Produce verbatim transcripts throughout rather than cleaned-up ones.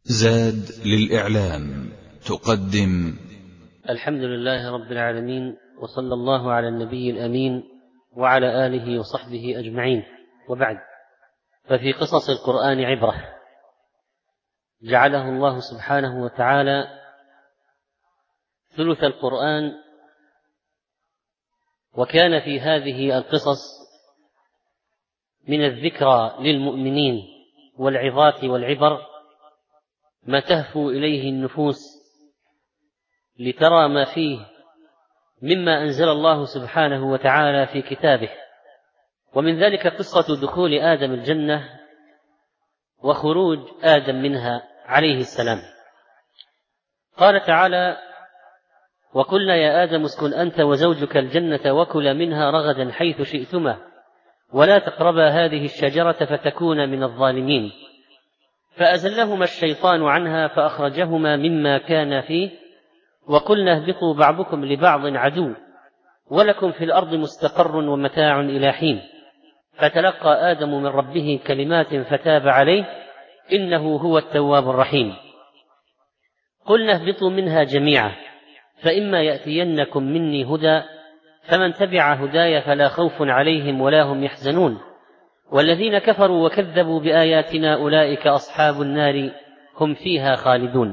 زاد للإعلام تقدم الحمد لله رب العالمين، وصلى الله على النبي الأمين وعلى آله وصحبه أجمعين، وبعد. ففي قصص القرآن عبرة جعله الله سبحانه وتعالى ثلث القرآن، وكان في هذه القصص من الذكرى للمؤمنين والعظات والعبر ما تهفو إليه النفوس لترى ما فيه مما أنزل الله سبحانه وتعالى في كتابه. ومن ذلك قصة دخول آدم الجنة وخروج آدم منها عليه السلام. قال تعالى: وقلنا يا آدم اسكن أنت وزوجك الجنة وكلا منها رغدا حيث شئتما ولا تقربا هذه الشجرة فتكونا من الظالمين. فأزلهما الشيطان عنها فأخرجهما مما كان فيه وقلنا اهبطوا بعضكم لبعض عدو ولكم في الأرض مستقر ومتاع إلى حين. فتلقى آدم من ربه كلمات فتاب عليه إنه هو التواب الرحيم. قلنا اهبطوا منها جميعا فإما يأتينكم مني هدى فمن تبع هداي فلا خوف عليهم ولا هم يحزنون والذين كفروا وكذبوا بآياتنا أولئك أصحاب النار هم فيها خالدون.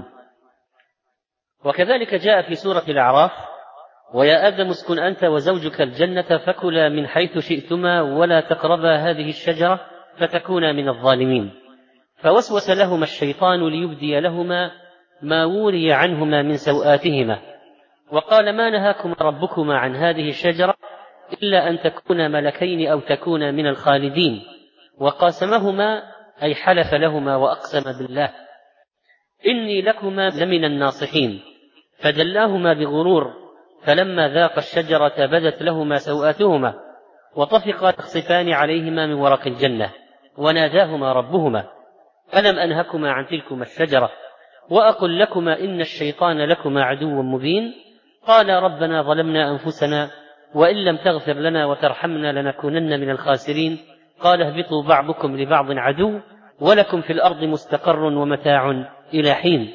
وكذلك جاء في سورة الأعراف: ويا آدم اسكن أنت وزوجك الجنة فكلا من حيث شئتما ولا تقربا هذه الشجرة فتكونا من الظالمين. فوسوس لهما الشيطان ليبدي لهما ما وري عنهما من سوآتهما وقال: ما نهاكما ربكما عن هذه الشجرة إلا أن تكونا ملكين أو تكونا من الخالدين. وقاسمهما أي حلف لهما وأقسم بالله إني لكما لمن الناصحين. فدلاهما بغرور فلما ذاقا الشجرة بدت لهما سوآتهما وطفقا يخصفان عليهما من ورق الجنة وناداهما ربهما ألم أنهكما عن تلكما الشجرة وأقل لكما إن الشيطان لكما عدو مبين. قال ربنا ظلمنا أنفسنا وإن لم تغفر لنا وترحمنا لنكونن من الخاسرين. قال اهبطوا بعضكم لبعض عدو ولكم في الأرض مستقر ومتاع إلى حين.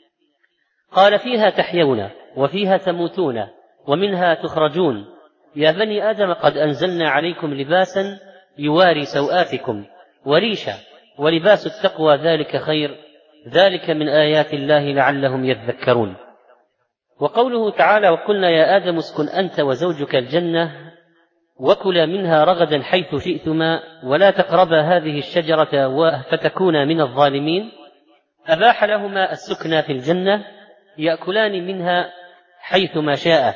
قال فيها تحيون وفيها تموتون ومنها تخرجون. يا بني آدم قد أنزلنا عليكم لباسا يواري سوآتكم وريشا ولباس التقوى ذلك خير ذلك من آيات الله لعلهم يذكرون. وقوله تعالى: وقلنا يا آدم اسكن أنت وزوجك الجنة وكلا منها رغدا حيث شئتما ولا تقربا هذه الشجرة فتكونا من الظالمين. أباح لهما السكنى في الجنة يأكلان منها حيثما شاء.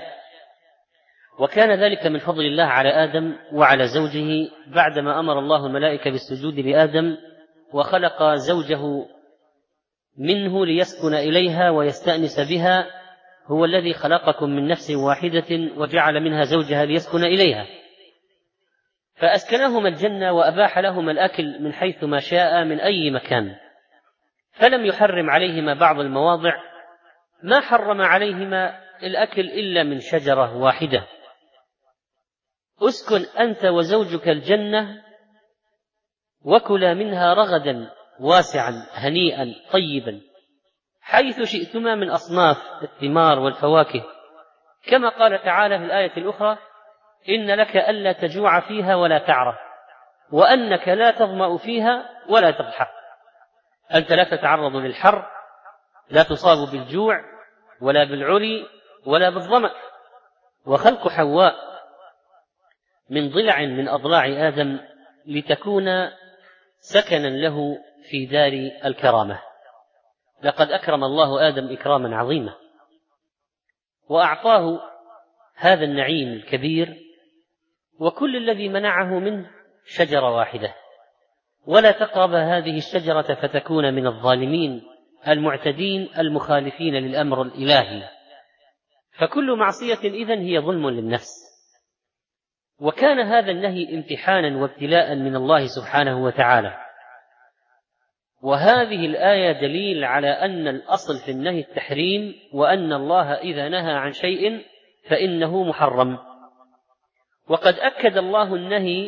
وكان ذلك من فضل الله على آدم وعلى زوجه بعدما أمر الله الملائكة بالسجود لآدم وخلق زوجه منه ليسكن إليها ويستأنس بها. هو الذي خلقكم من نفس واحدة وجعل منها زوجها ليسكن إليها. فأسكنهما الجنة وأباح لهما الأكل من حيث ما شاء من أي مكان، فلم يحرم عليهما بعض المواضع ما حرم عليهما الأكل إلا من شجرة واحدة. اسكن أنت وزوجك الجنة وكلا منها رغدا واسعا هنيئا طيبا حيث شئتما من أصناف الثمار والفواكه، كما قال تعالى في الآية الأخرى: إن لك ألا تجوع فيها ولا تعرى وأنك لا تظمأ فيها ولا تضحى. أنت لا تتعرض للحر، لا تصاب بالجوع ولا بالعري ولا بالظمأ. وخلق حواء من ضلع من أضلاع آدم لتكون سكنا له في دار الكرامة. لقد أكرم الله آدم إكراما عظيما وأعطاه هذا النعيم الكبير، وكل الذي منعه منه شجرة واحدة: ولا تقرب هذه الشجرة فتكون من الظالمين المعتدين المخالفين للأمر الإلهي. فكل معصية إذن هي ظلم للنفس. وكان هذا النهي امتحانا وابتلاء من الله سبحانه وتعالى. وهذه الآية دليل على أن الأصل في النهي التحريم، وأن الله إذا نهى عن شيء فإنه محرم. وقد أكد الله النهي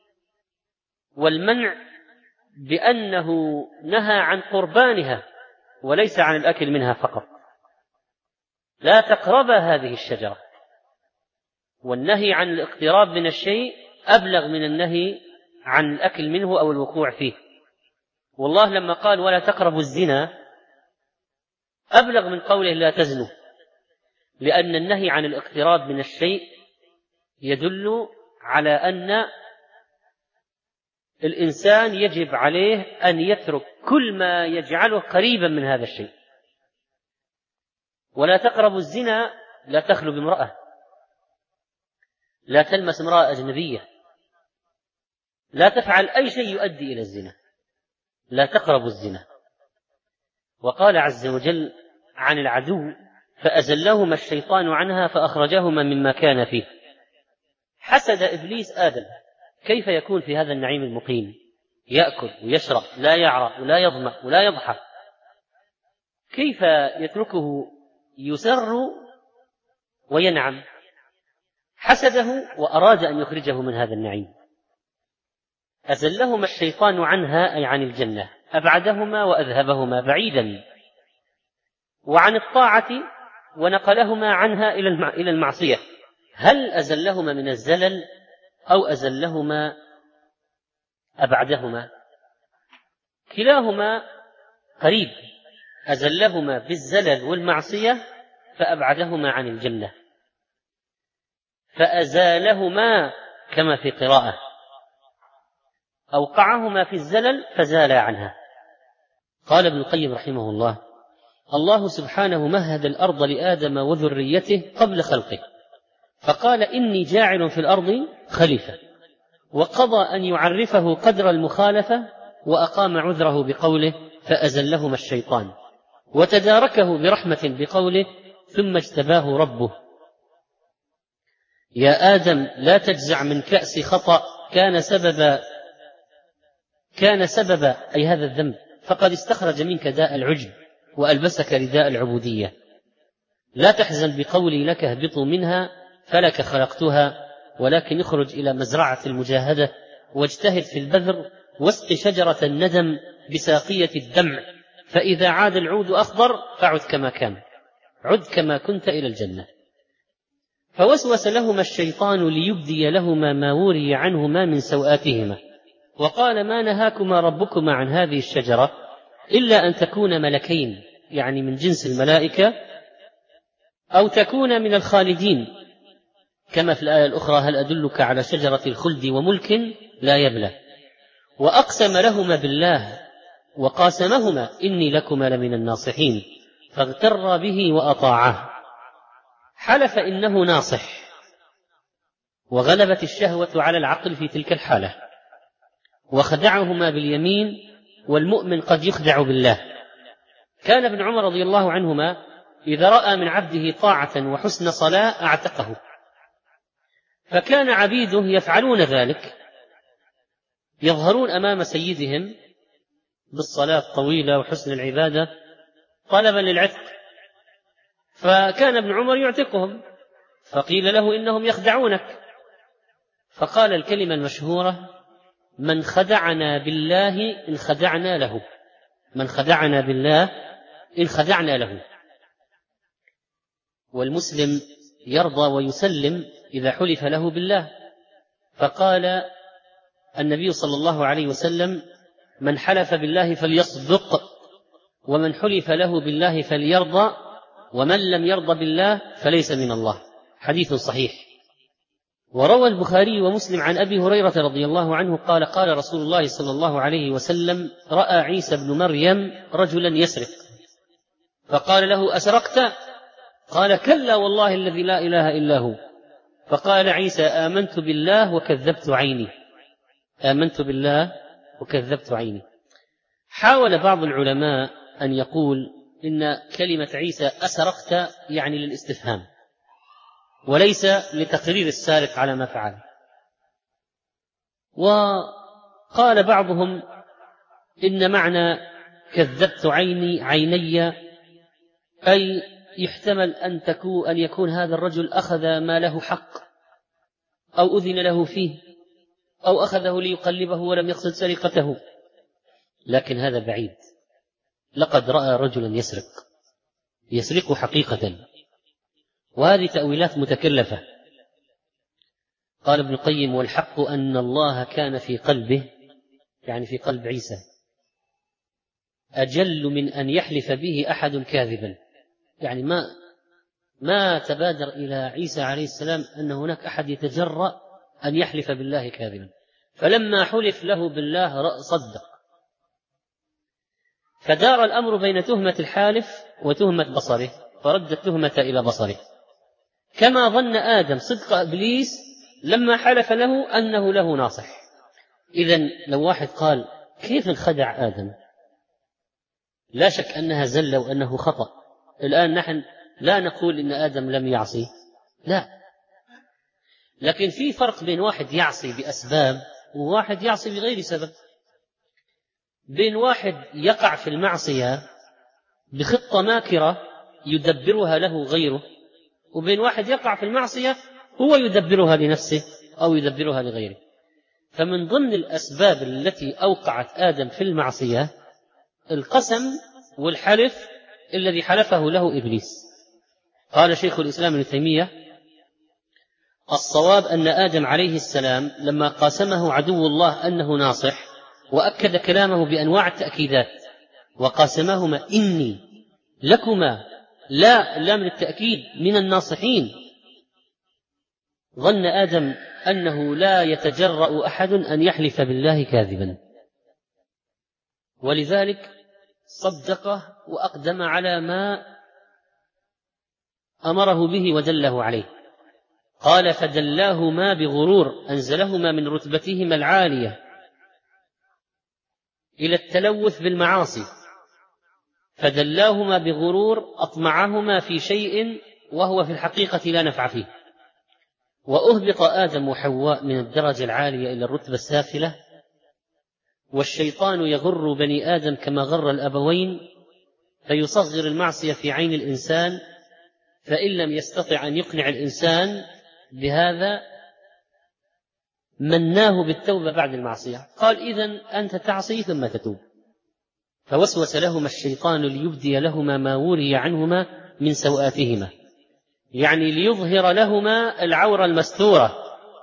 والمنع بأنه نهى عن قربانها وليس عن الأكل منها فقط. لا تقرب هذه الشجرة، والنهي عن الاقتراب من الشيء أبلغ من النهي عن الأكل منه أو الوقوع فيه. والله لما قال ولا تقربوا الزنا أبلغ من قوله لا تزنوا، لأن النهي عن الاقتراب من الشيء يدل على أن الإنسان يجب عليه أن يترك كل ما يجعله قريبا من هذا الشيء. ولا تقربوا الزنا لا تخلو بامرأة، لا تلمس امرأة أجنبية، لا تفعل أي شيء يؤدي إلى الزنا، لا تقربوا الزنا. وقال عز وجل عن العدو فأزلهما الشيطان عنها فأخرجهما مما كان فيه. حسد إبليس آدم، كيف يكون في هذا النعيم المقيم يأكل ويشرب لا يعرى ولا يظمأ ولا يضحك، كيف يتركه يسر وينعم؟ حسده وأراد أن يخرجه من هذا النعيم. أزلهما الشيطان عنها أي عن الجنة، أبعدهما وأذهبهما بعيدا وعن الطاعة ونقلهما عنها إلى المعصية. هل أزلهما من الزلل أو أزلهما أبعدهما؟ كلاهما قريب، أزلهما بالزلل والمعصية فأبعدهما عن الجنة، فأزالهما كما في قراءة أوقعهما في الزلل فزالا عنها. قال ابن القيم رحمه الله: الله سبحانه مهد الأرض لآدم وذريته قبل خلقه، فقال إني جاعل في الأرض خليفة، وقضى أن يعرفه قدر المخالفة وأقام عذره بقوله فأزلهما الشيطان، وتداركه برحمة بقوله ثم اجتباه ربه. يا آدم لا تجزع من كأس خطأ كان سبب كان سبب أي هذا الذنب، فقد استخرج منك داء العجب وألبسك رداء العبودية. لا تحزن بقولي لك اهبطوا منها فلك خلقتها، ولكن اخرج إلى مزرعة المجاهدة واجتهد في البذر واسق شجرة الندم بساقية الدمع، فإذا عاد العود أخضر فعد كما كان، عد كما كنت إلى الجنة. فوسوس لهما الشيطان ليبدي لهما ما وري عنهما من سوآتهما، وقال ما نهاكما ربكما عن هذه الشجرة إلا أن تكونا ملكين، يعني من جنس الملائكة، أو تكونا من الخالدين، كما في الآية الأخرى هل أدلك على شجرة الخلد وملك لا يبلى. وأقسم لهما بالله وقاسمهما إني لكما لمن الناصحين، فاغتر به وأطاعه. حلف إنه ناصح، وغلبت الشهوة على العقل في تلك الحالة، وخدعهما باليمين، والمؤمن قد يخدع بالله. كان ابن عمر رضي الله عنهما إذا رأى من عبده طاعة وحسن صلاة أعتقه، فكان عبيده يفعلون ذلك، يظهرون أمام سيدهم بالصلاة الطويلة وحسن العبادة طلبا للعتق، فكان ابن عمر يعتقهم، فقيل له إنهم يخدعونك، فقال الكلمة المشهورة من خدعنا بالله إن خدعنا له، من خدعنا بالله إن خدعنا له. والمسلم يرضى ويسلم إذا حلف له بالله، فقال النبي صلى الله عليه وسلم من حلف بالله فليصدق، ومن حلف له بالله فليرضى، ومن لم يرضى بالله فليس من الله. حديث صحيح. وروى البخاري ومسلم عن أبي هريرة رضي الله عنه قال قال رسول الله صلى الله عليه وسلم رأى عيسى بن مريم رجلا يسرق، فقال له أسرقت؟ قال كلا والله الذي لا إله إلا هو. فقال عيسى آمنت بالله وكذبت عيني، آمنت بالله وكذبت عيني. حاول بعض العلماء أن يقول إن كلمة عيسى أسرقت يعني للاستفهام وليس لتقرير السارق على ما فعل. وقال بعضهم إن معنى كذبت عيني عيني أي يحتمل أن تكون أن يكون هذا الرجل أخذ ما له حق أو أذن له فيه أو أخذه ليقلبه ولم يقصد سرقته، لكن هذا بعيد، لقد رأى رجلا يسرق يسرق حقيقة، وهذه تأويلات متكلفة. قال ابن القيم: والحق أن الله كان في قلبه، يعني في قلب عيسى، أجل من أن يحلف به أحد كاذبا. يعني ما ما تبادر إلى عيسى عليه السلام أن هناك أحد يتجرأ أن يحلف بالله كاذبا، فلما حلف له بالله صدق. فدار الأمر بين تهمة الحالف وتهمة بصره، فرد التهمة إلى بصره، كما ظن آدم صدق إبليس لما حلف له أنه له ناصح. إذن لو واحد قال: كيف انخدع آدم؟ لا شك أنها زلة وأنه خطأ. الآن نحن لا نقول إن آدم لم يعصي، لا، لكن في فرق بين واحد يعصي بأسباب وواحد يعصي بغير سبب. بين واحد يقع في المعصية بخطة ماكرة يدبرها له غيره، وبين واحد يقع في المعصية هو يدبرها لنفسه أو يدبرها لغيره. فمن ضمن الأسباب التي أوقعت آدم في المعصية القسم والحلف الذي حلفه له إبليس. قال شيخ الإسلام ابن تيمية: الصواب أن آدم عليه السلام لما قاسمه عدو الله أنه ناصح، وأكد كلامه بأنواع التأكيدات، وقاسمهما: إني لكما، لا لام للتأكيد، من الناصحين، ظن آدم أنه لا يتجرأ أحد أن يحلف بالله كاذبا، ولذلك صدقه وأقدم على ما أمره به ودله عليه. قال: فدلاهما بغرور أنزلهما من رتبتهما العالية إلى التلوث بالمعاصي، فدلاهما بغرور أطمعهما في شيء وهو في الحقيقة لا نفع فيه. وأهبط آدم وحواء من الدرجة العالية إلى الرتبة السافلة، والشيطان يغر بني آدم كما غر الأبوين، فيصغر المعصية في عين الإنسان، فإن لم يستطع أن يقنع الإنسان بهذا مناه بالتوبة بعد المعصية. قال: إذن أنت تعصي ثم تتوب. فوسوس لهما الشيطان ليبدي لهما ما وري عنهما من سوآتهما، يعني ليظهر لهما العورة المستورة،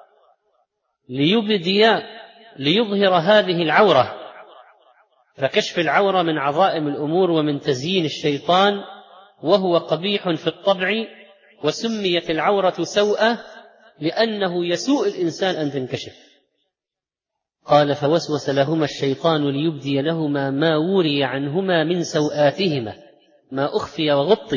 ليبدي ليظهر هذه العورة. فكشف العورة من عظائم الأمور ومن تزيين الشيطان، وهو قبيح في الطبع، وسميت العورة سوءة لأنه يسوء الإنسان أن تنكشف. قال: فوسوس لهما الشيطان ليبدي لهما ما وري عنهما من سوآتهما، ما أخفي وغطي،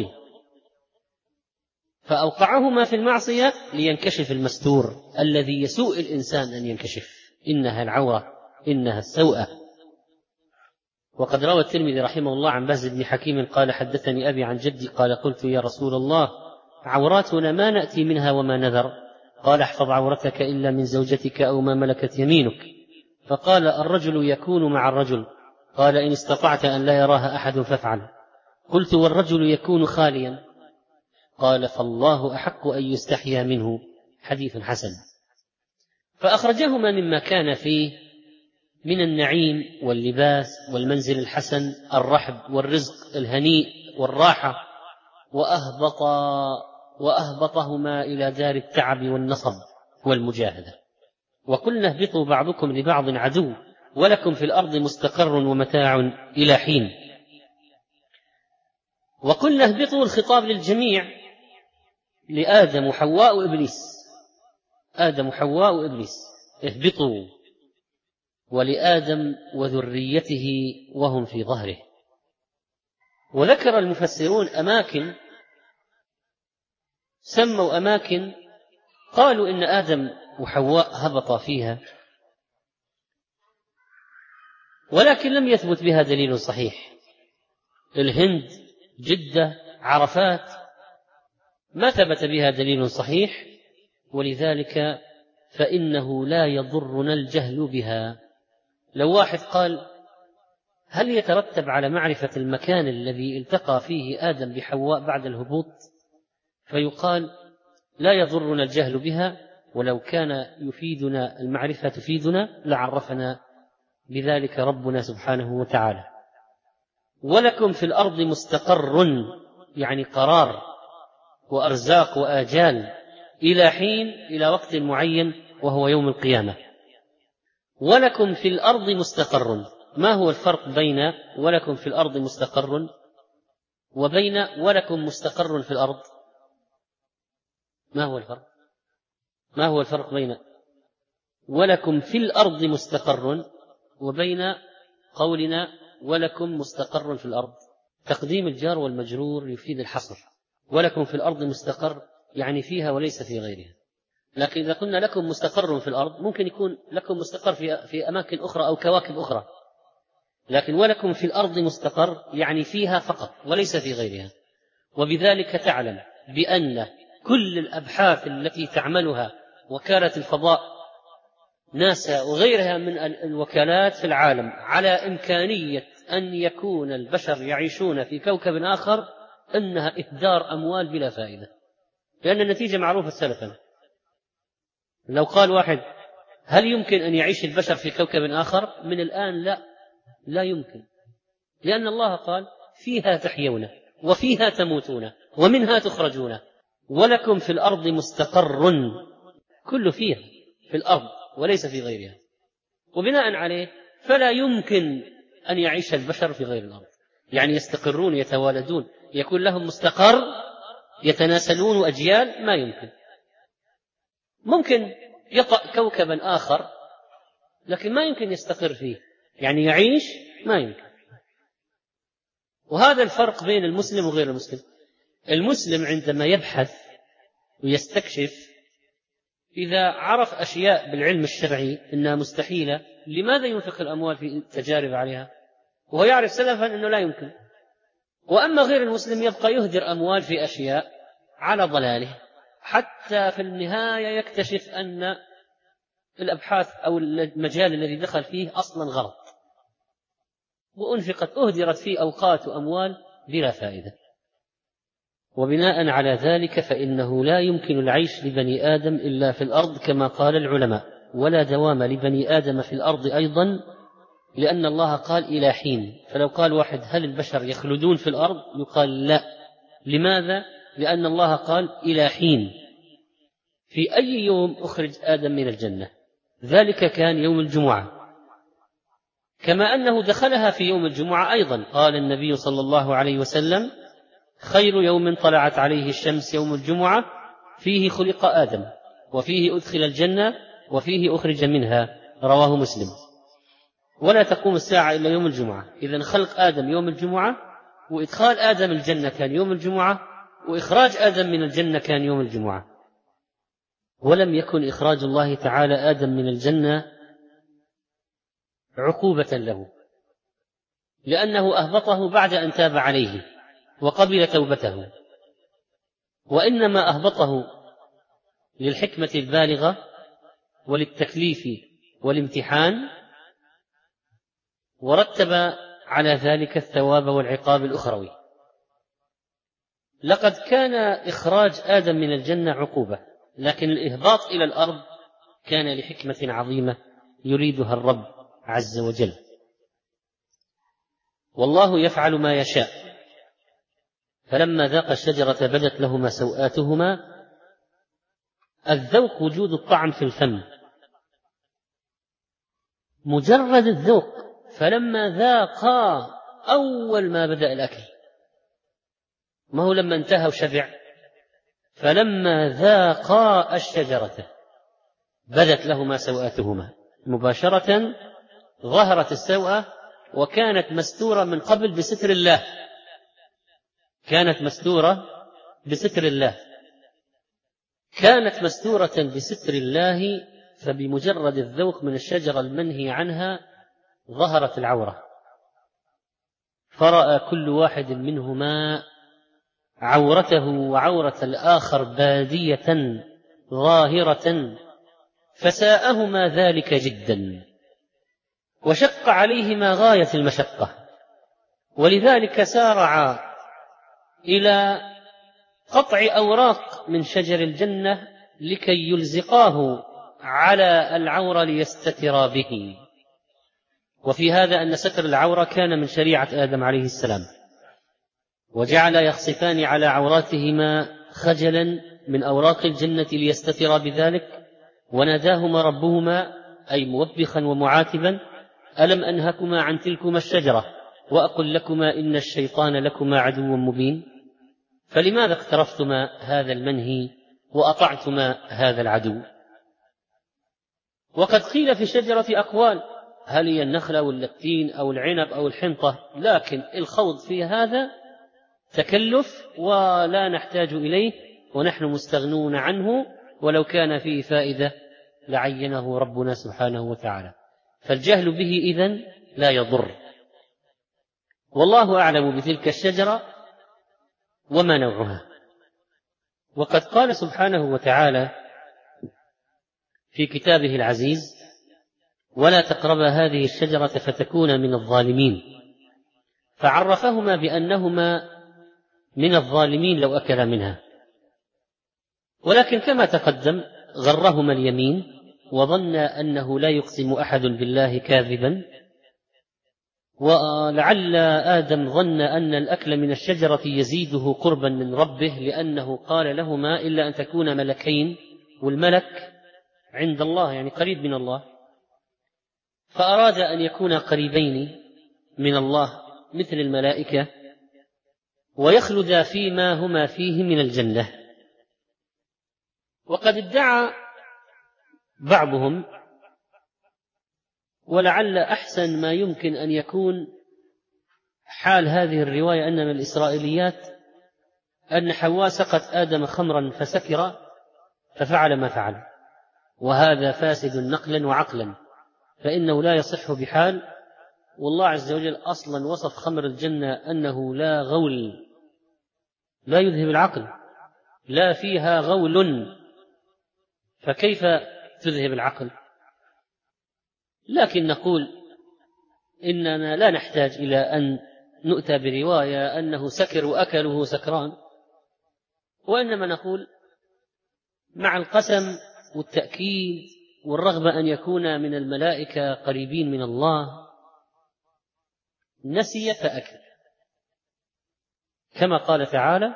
فأوقعهما في المعصية لينكشف المستور الذي يسوء الإنسان أن ينكشف، إنها العورة، إنها السوءة. وقد روى الترمذي رحمه الله عن بهز بن حكيم قال: حدثني أبي عن جدي قال: قلت: يا رسول الله، عوراتنا ما نأتي منها وما نذر؟ قال: احفظ عورتك إلا من زوجتك أو ما ملكت يمينك. فقال: الرجل يكون مع الرجل. قال: إن استطعت أن لا يراها أحد فافعل. قلت: والرجل يكون خاليا؟ قال: فالله أحق أن يستحيا منه. حديث حسن. فأخرجهما مما كان فيه من النعيم واللباس والمنزل الحسن، الرحب والرزق الهنيء والراحة، وأهبط وأهبطهما إلى دار التعب والنصب والمجاهدة. وقلنا: اهبطوا بعضكم لبعض عدو، ولكم في الأرض مستقر ومتاع إلى حين. وقلنا: اهبطوا الخطاب للجميع، لآدم وحواء وإبليس، آدم وحواء وإبليس اهبطوا، ولآدم وذريته وهم في ظهره. وذكر المفسرون أماكن، سموا أماكن قالوا إن آدم وحواء هبطا فيها، ولكن لم يثبت بها دليل صحيح. الهند، جدة، عرفات، ما ثبت بها دليل صحيح، ولذلك فإنه لا يضرنا الجهل بها. لو واحد قال: هل يترتب على معرفة المكان الذي التقى فيه آدم بحواء بعد الهبوط؟ فيقال: لا يضرنا الجهل بها، ولو كان يفيدنا المعرفة تفيدنا لعرفنا بذلك ربنا سبحانه وتعالى. ولكم في الأرض مستقر يعني قرار وأرزاق وآجال إلى حين، إلى وقت معين وهو يوم القيامة. ولكم في الأرض مستقر، ما هو الفرق بين ولكم في الأرض مستقر وبين ولكم مستقر في الأرض؟ ما هو الفرق؟ ما هو الفرق بين ولكم في الأرض مستقر وبين قولنا ولكم مستقر في الأرض؟ تقديم الجار والمجرور يفيد الحصر. ولكم في الأرض مستقر يعني فيها وليس في غيرها. لكن إذا قلنا لكم مستقر في الأرض ممكن يكون لكم مستقر في, في أماكن أخرى أو كواكب أخرى، لكن ولكم في الأرض مستقر يعني فيها فقط وليس في غيرها. وبذلك تعلم بأن كل الأبحاث التي تعملها وكالة الفضاء ناسا وغيرها من الوكالات في العالم على إمكانية أن يكون البشر يعيشون في كوكب آخر أنها إهدار أموال بلا فائدة، لأن النتيجة معروفة سلفا. لو قال واحد هل يمكن أن يعيش البشر في كوكب آخر؟ من الآن لا، لا يمكن، لأن الله قال فيها تحيون وفيها تموتون ومنها تخرجون. ولكم في الأرض مستقر، كل فيها في الأرض وليس في غيرها، وبناء عليه فلا يمكن أن يعيش البشر في غير الأرض، يعني يستقرون يتوالدون يكون لهم مستقر يتناسلون أجيال، ما يمكن. ممكن يطأ كوكبا آخر لكن ما يمكن يستقر فيه، يعني يعيش ما يمكن. وهذا الفرق بين المسلم وغير المسلم. المسلم عندما يبحث ويستكشف إذا عرف أشياء بالعلم الشرعي إنها مستحيلة، لماذا ينفق الأموال في تجارب عليها وهو يعرف سلفا أنه لا يمكن؟ وأما غير المسلم يبقى يهدر أموال في أشياء على ضلاله حتى في النهاية يكتشف أن الأبحاث أو المجال الذي دخل فيه أصلا غلط، وأنفقت أهدرت فيه أوقات وأموال بلا فائدة. وبناء على ذلك فإنه لا يمكن العيش لبني آدم إلا في الأرض كما قال العلماء، ولا دوام لبني آدم في الأرض أيضا، لأن الله قال إلى حين. فلو قال واحد هل البشر يخلدون في الأرض؟ يقال لا. لماذا؟ لأن الله قال إلى حين. في أي يوم أخرج آدم من الجنة؟ ذلك كان يوم الجمعة، كما أنه دخلها في يوم الجمعة أيضا. قال النبي صلى الله عليه وسلم خير يوم طلعت عليه الشمس يوم الجمعة فيه خلق آدم وفيه أدخل الجنة وفيه أخرج منها، رواه مسلم. ولا تقوم الساعة إلا يوم الجمعة. إذن خلق آدم يوم الجمعة، وإدخال آدم الجنة كان يوم الجمعة، وإخراج آدم من الجنة كان يوم الجمعة. ولم يكن إخراج الله تعالى آدم من الجنة عقوبة له، لأنه أهبطه بعد أن تاب عليه وقبل توبته، وإنما أهبطه للحكمة البالغة وللتكليف والامتحان، ورتب على ذلك الثواب والعقاب الأخروي. لقد كان إخراج آدم من الجنة عقوبة، لكن الإهباط إلى الأرض كان لحكمة عظيمة يريدها الرب عز وجل. والله يفعل ما يشاء. فلما ذاق الشجرة بدت لهما سوآتهما. الذوق وجود الطعم في الفم، مجرد الذوق. فلما ذاقا أول ما بدأ الأكل، ما هو لما انتهى وشبع. فلما ذاقا الشجرة بدت لهما سوآتهما، مباشرة ظهرت السوءة، وكانت مستورة من قبل بستر الله، كانت مستورة بستر الله كانت مستورة بستر الله فبمجرد الذوق من الشجرة المنهي عنها ظهرت العورة، فرأى كل واحد منهما عورته وعورة الآخر بادية ظاهرة، فساءهما ذلك جدا وشق عليهما غاية المشقة، ولذلك سارعا إلى قطع أوراق من شجر الجنة لكي يلزقاه على العورة ليستترا به. وفي هذا أن ستر العورة كان من شريعة آدم عليه السلام، وجعل يخصفان على عوراتهما خجلا من أوراق الجنة ليستترا بذلك، وناداهما ربهما أي موبخا ومعاتبا: ألم أنهكما عن تلكما الشجرة وأقل لكما إن الشيطان لكما عدو مبين؟ فلماذا اقترفتما هذا المنهي وأطعتما هذا العدو؟ وقد قيل في الشجرة أقوال، هل هي النخلة ولا التين أو العنب أو الحنطة، لكن الخوض في هذا تكلف ولا نحتاج إليه ونحن مستغنون عنه، ولو كان فيه فائدة لعينه ربنا سبحانه وتعالى، فالجهل به إذن لا يضر. والله أعلم بتلك الشجرة وما نوعها. وقد قال سبحانه وتعالى في كتابه العزيز: ولا تقربا هذه الشجرة فتكونا من الظالمين، فعرفهما بأنهما من الظالمين لو أكلا منها، ولكن كما تقدم غرهما اليمين وظن أنه لا يقسم أحد بالله كاذبا، ولعل آدم ظن أن الأكل من الشجرة يزيده قربا من ربه، لأنه قال لهما إلا أن تكون ملكين، والملك عند الله يعني قريب من الله، فأراد أن يكون قريبين من الله مثل الملائكة ويخلدا فيما هما فيه من الجنة. وقد ادعى بعضهم، ولعل أحسن ما يمكن أن يكون حال هذه الرواية أن من الإسرائيليات، أن حواء سقت آدم خمرا فسكر ففعل ما فعل، وهذا فاسد نقلا وعقلا، فإنه لا يصح بحال. والله عز وجل أصلا وصف خمر الجنة أنه لا غول، لا يذهب العقل، لا فيها غول، فكيف تذهب العقل؟ لكن نقول إننا لا نحتاج إلى أن نؤتى برواية أنه سكر وأكله سكران، وإنما نقول مع القسم والتأكيد والرغبة أن يكون من الملائكة قريبين من الله، نسي فأكل، كما قال تعالى: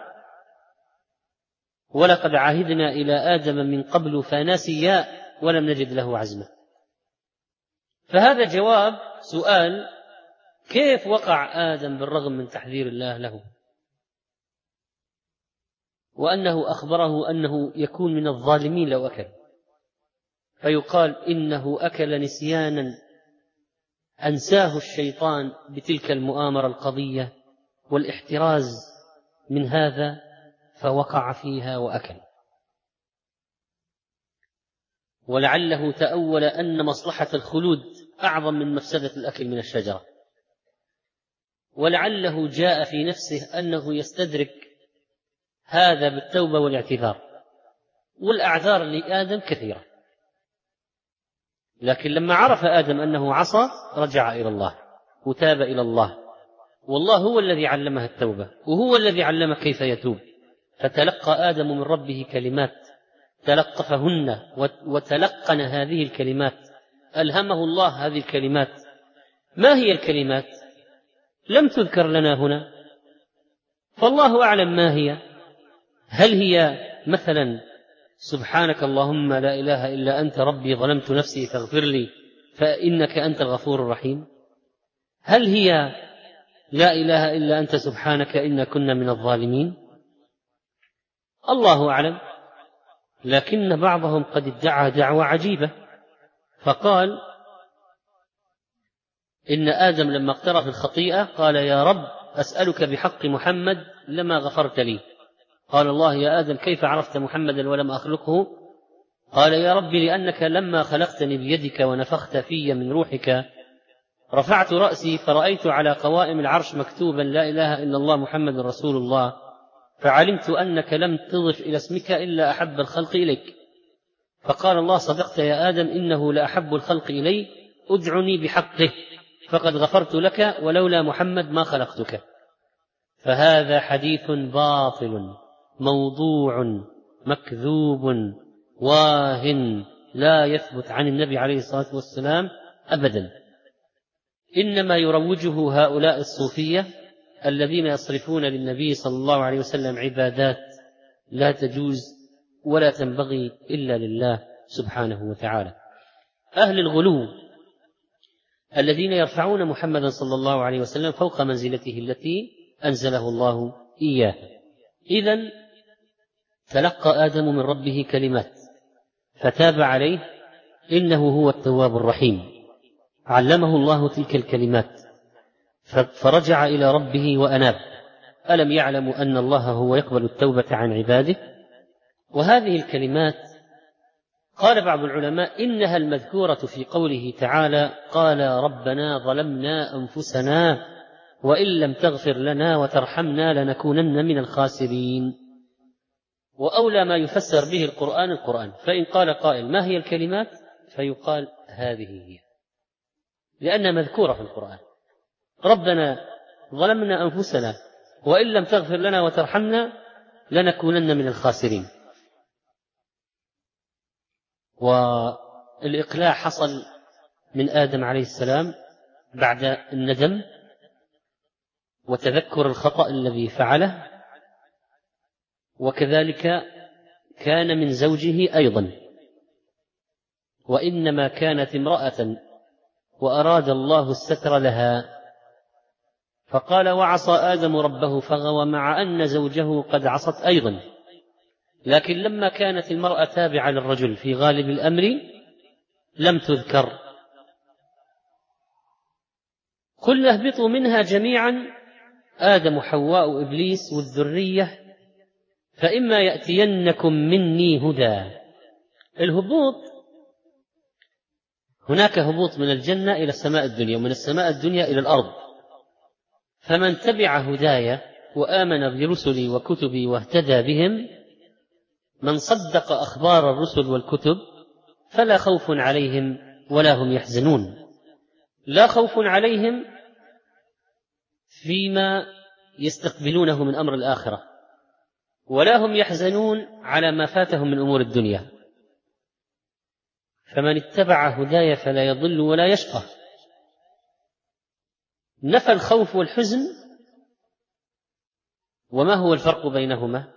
ولقد عهدنا إلى آدم من قبل فنسي ولم نجد له عزما. فهذا جواب سؤال: كيف وقع آدم بالرغم من تحذير الله له، وأنه أخبره أنه يكون من الظالمين لو أكل، فيقال إنه أكل نسيانا أنساه الشيطان بتلك المؤامرة القضية والاحتراز من هذا، فوقع فيها وأكل. ولعله تأول أن مصلحة الخلود أعظم من مفسدة الأكل من الشجرة، ولعله جاء في نفسه أنه يستدرك هذا بالتوبة والاعتذار، والأعذار لآدم كثيرة، لكن لما عرف آدم أنه عصى رجع إلى الله وتاب إلى الله، والله هو الذي علمه التوبة وهو الذي علم كيف يتوب. فتلقى آدم من ربه كلمات تلقفهن وتلقن هذه الكلمات، ألهمه الله هذه الكلمات. ما هي الكلمات؟ لم تذكر لنا هنا، فالله أعلم ما هي. هل هي مثلا سبحانك اللهم لا إله إلا أنت ربي ظلمت نفسي فاغفر لي فإنك أنت الغفور الرحيم؟ هل هي لا إله إلا أنت سبحانك إنا كنا من الظالمين؟ الله أعلم. لكن بعضهم قد ادعى دعوة عجيبة، فقال إن آدم لما اقترف الخطيئة قال: يا رب أسألك بحق محمد لما غفرت لي. قال الله: يا آدم كيف عرفت محمدا ولم أخلقه؟ قال: يا رب لأنك لما خلقتني بيدك ونفخت في من روحك رفعت رأسي فرأيت على قوائم العرش مكتوبا لا إله إلا الله محمد رسول الله، فعلمت أنك لم تضف إلى اسمك إلا أحب الخلق إليك. فقال الله: صدقت يا آدم، إنه لأحب الخلق إلي، أدعني بحقه فقد غفرت لك، ولولا محمد ما خلقتك. فهذا حديث باطل موضوع مكذوب واهن لا يثبت عن النبي عليه الصلاة والسلام أبدا. إنما يروجه هؤلاء الصوفية الذين يصرفون للنبي صلى الله عليه وسلم عبادات لا تجوز ولا تنبغي إلا لله سبحانه وتعالى. أهل الغلو الذين يرفعون محمدا صلى الله عليه وسلم فوق منزلته التي أنزله الله إياه. إذن تلقى آدم من ربه كلمات فتاب عليه إنه هو التواب الرحيم، علمه الله تلك الكلمات فرجع إلى ربه وأناب. ألم يعلموا أن الله هو يقبل التوبة عن عباده؟ وهذه الكلمات قال بعض العلماء إنها المذكورة في قوله تعالى: قال ربنا ظلمنا أنفسنا وإن لم تغفر لنا وترحمنا لنكونن من الخاسرين. وأولى ما يفسر به القرآن القرآن، فإن قال قائل ما هي الكلمات فيقال هذه هي، لأنها مذكورة في القرآن: ربنا ظلمنا أنفسنا وإن لم تغفر لنا وترحمنا لنكونن من الخاسرين. والإقلاع حصل من آدم عليه السلام بعد الندم وتذكر الخطأ الذي فعله، وكذلك كان من زوجه أيضا، وإنما كانت امرأة وأراد الله الستر لها فقال: وعصى آدم ربه فغوى، مع أن زوجه قد عصت أيضا، لكن لما كانت المرأة تابعة للرجل في غالب الأمر لم تذكر. قلنا اهبطوا منها جميعا، آدم وحواء إبليس والذرية، فإما يأتينكم مني هدى. الهبوط هناك هبوط من الجنة إلى السماء الدنيا ومن السماء الدنيا إلى الأرض، فمن تبع هدايا وآمن برسلي وكتبي واهتدى بهم، من صدق أخبار الرسل والكتب فلا خوف عليهم ولا هم يحزنون. لا خوف عليهم فيما يستقبلونه من أمر الآخرة، ولا هم يحزنون على ما فاتهم من أمور الدنيا. فمن اتبع هدايا فلا يضل ولا يشقى. نفى الخوف والحزن. وما هو الفرق بينهما؟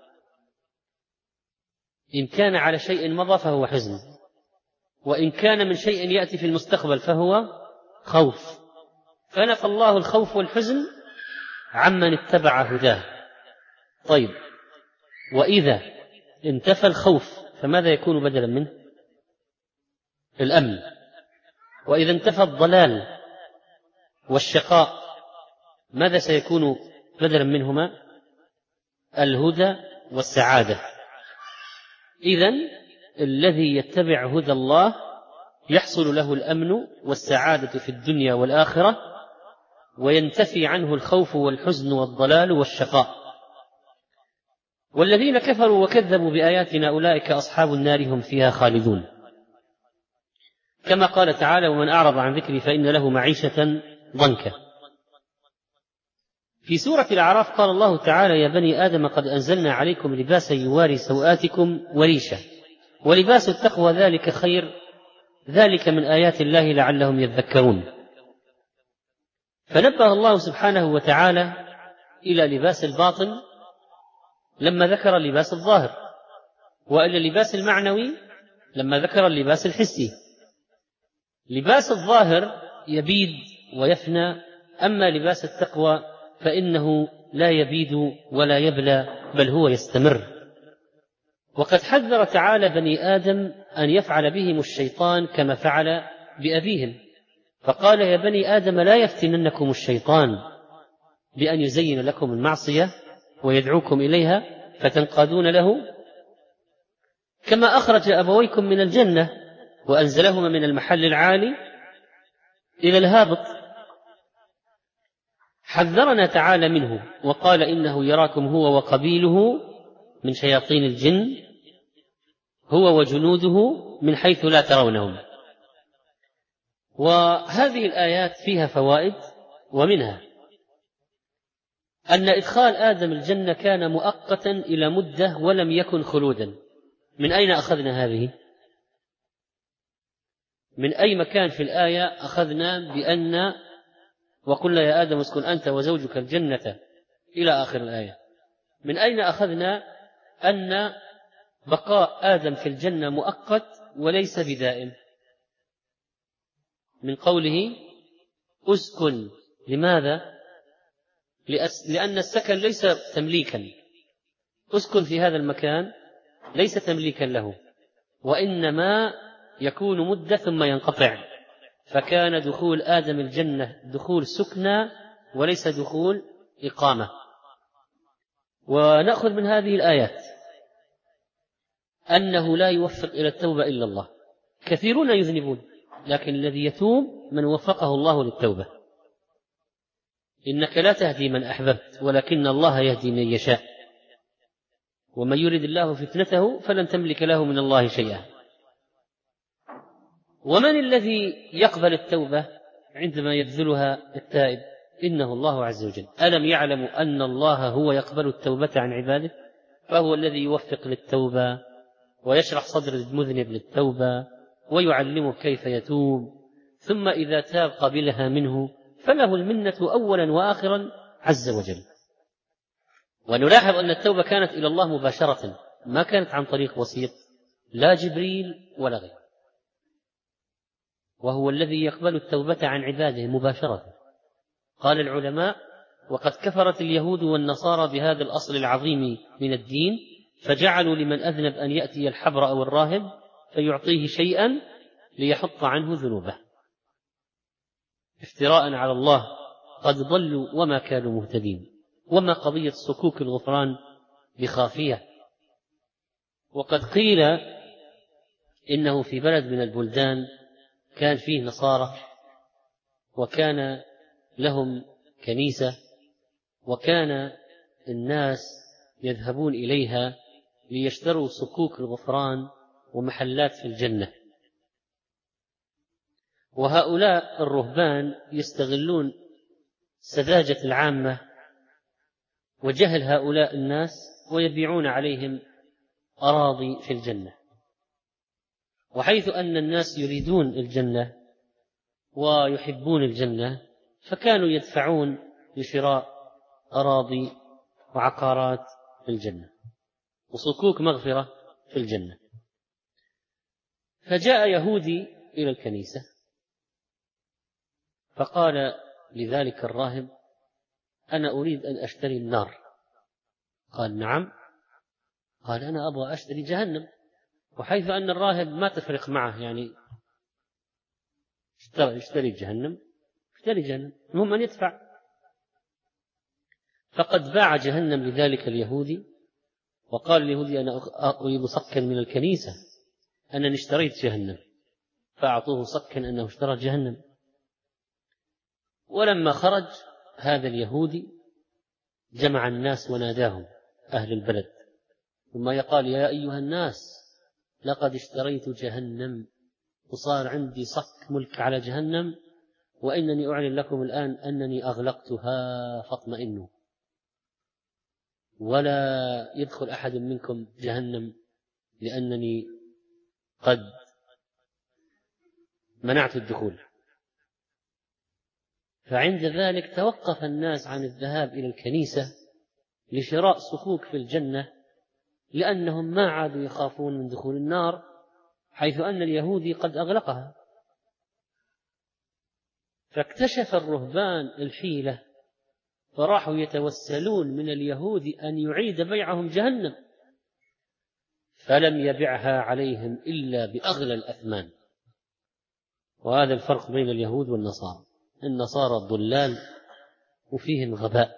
إن كان على شيء مضى فهو حزن، وإن كان من شيء يأتي في المستقبل فهو خوف. فنفى الله الخوف والحزن عمن اتبع هداه. طيب، وإذا انتفى الخوف فماذا يكون بدلا منه؟ الأمن. وإذا انتفى الضلال والشقاء ماذا سيكون بدلا منهما؟ الهدى والسعادة. إذن الذي يتبع هدى الله يحصل له الأمن والسعادة في الدنيا والآخرة، وينتفي عنه الخوف والحزن والضلال والشقاء. والذين كفروا وكذبوا بآياتنا أولئك أصحاب النار هم فيها خالدون، كما قال تعالى: ومن أعرض عن ذكري فإن له معيشة ضنكا. في سورة الأعراف قال الله تعالى: يا بني آدم قد أنزلنا عليكم لباسا يواري سوآتكم وريشا ولباس التقوى ذلك خير ذلك من آيات الله لعلهم يذكرون. فنبه الله سبحانه وتعالى إلى لباس الباطن لما ذكر اللباس الظاهر، وإلى اللباس المعنوي لما ذكر اللباس الحسي. لباس الظاهر يبيد ويفنى، أما لباس التقوى فإنه لا يبيد ولا يبلى، بل هو يستمر. وقد حذر تعالى بني آدم أن يفعل بهم الشيطان كما فعل بأبيهم، فقال: يا بني آدم لا يفتننكم الشيطان بأن يزين لكم المعصية ويدعوكم إليها فتنقادون له، كما أخرج أبويكم من الجنة وأنزلهما من المحل العالي إلى الهابط. حذرنا تعالى منه وقال: إنه يراكم هو وقبيله من شياطين الجن هو وجنوده من حيث لا ترونهم. وهذه الآيات فيها فوائد، ومنها أن إدخال آدم الجنة كان مؤقتا إلى مدة ولم يكن خلودا. من أين أخذنا هذه؟ من أي مكان في الآية أخذنا بأن وقلنا يا آدم اسكن أنت وزوجك الجنة إلى آخر الآية. من أين أخذنا أن بقاء آدم في الجنة مؤقت وليس بدائم؟ من قوله اسكن. لماذا؟ لأن السكن ليس تمليكا، اسكن في هذا المكان ليس تمليكا له، وإنما يكون مدة ثم ينقطع، فكان دخول آدم الجنة دخول سكنى وليس دخول إقامة. ونأخذ من هذه الآيات أنه لا يوفق إلى التوبة إلا الله. كثيرون يذنبون، لكن الذي يتوب من وفقه الله للتوبة. إنك لا تهدي من أحببت ولكن الله يهدي من يشاء، ومن يرد الله فتنته فلن تملك له من الله شيئا. ومن الذي يقبل التوبة عندما يبذلها التائب؟ إنه الله عز وجل. ألم يعلموا أن الله هو يقبل التوبة عن عباده؟ فهو الذي يوفق للتوبة ويشرح صدر المذنب للتوبة ويعلمه كيف يتوب، ثم إذا تاب قبلها منه فله المنة أولا وآخرا عز وجل. ونلاحظ أن التوبة كانت إلى الله مباشرة، ما كانت عن طريق وسيط، لا جبريل ولا غيره، وهو الذي يقبل التوبة عن عباده مباشرة. قال العلماء: وقد كفرت اليهود والنصارى بهذا الأصل العظيم من الدين، فجعلوا لمن أذنب أن يأتي الحبر أو الراهب فيعطيه شيئا ليحط عنه ذنوبه، افتراء على الله. قد ضلوا وما كانوا مهتدين. وما قضية صكوك الغفران بخافية؟ وقد قيل إنه في بلد من البلدان كان فيه نصارى، وكان لهم كنيسة، وكان الناس يذهبون إليها ليشتروا صكوك الغفران ومحلات في الجنة. وهؤلاء الرهبان يستغلون سذاجة العامة وجهل هؤلاء الناس ويبيعون عليهم أراضي في الجنة. وحيث أن الناس يريدون الجنة ويحبون الجنة فكانوا يدفعون لشراء أراضي وعقارات في الجنة وصكوك مغفرة في الجنة. فجاء يهودي إلى الكنيسة فقال لذلك الراهب: أنا أريد أن أشتري النار. قال: نعم. قال: أنا أبغى أشتري جهنم. وحيث أن الراهب ما تفرق معه، يعني اشتري جهنم اشتري جهنم المهم أن يدفع. فقد باع جهنم لذلك اليهودي، وقال اليهودي: أنا أريد صكا من الكنيسة أنني اشتريت جهنم، فأعطوه صكا أنه اشترى جهنم. ولما خرج هذا اليهودي جمع الناس وناداهم أهل البلد، ثم يقال: يا أيها الناس، لقد اشتريت جهنم وصار عندي صك ملك على جهنم، وإنني أعلن لكم الآن أنني أغلقتها فاطمئنوا، ولا يدخل أحد منكم جهنم لأنني قد منعت الدخول. فعند ذلك توقف الناس عن الذهاب إلى الكنيسة لشراء صكوك في الجنة، لأنهم ما عادوا يخافون من دخول النار، حيث أن اليهودي قد أغلقها. فاكتشف الرهبان الحيلة، فراحوا يتوسلون من اليهود أن يعيد بيعهم جهنم، فلم يبعها عليهم إلا بأغلى الأثمان. وهذا الفرق بين اليهود والنصارى. النصارى ضلال وفيهم غباء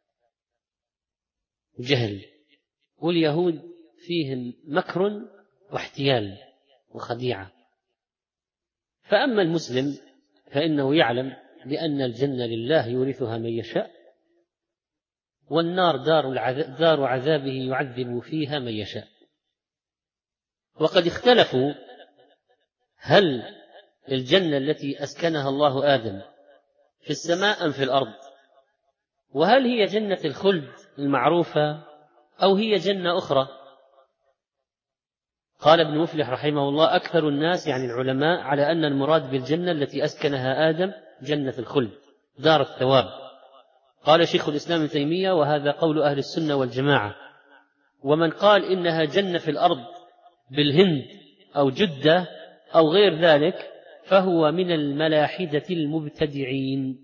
وجهل، واليهود فيهم مكر واحتيال وخديعة. فأما المسلم فإنه يعلم بأن الجنة لله يورثها من يشاء، والنار دار, العذاب دار عذابه يعذب فيها من يشاء. وقد اختلفوا هل الجنة التي أسكنها الله آدم في السماء أم في الأرض، وهل هي جنة الخلد المعروفة أو هي جنة أخرى. قال ابن مفلح رحمه الله: أكثر الناس يعني العلماء على أن المراد بالجنة التي أسكنها آدم جنة الخلد، دار الثواب. قال شيخ الإسلام ابن تيمية: وهذا قول أهل السنة والجماعة. ومن قال إنها جنة في الأرض بالهند أو جدة أو غير ذلك فهو من الملاحدة المبتدعين،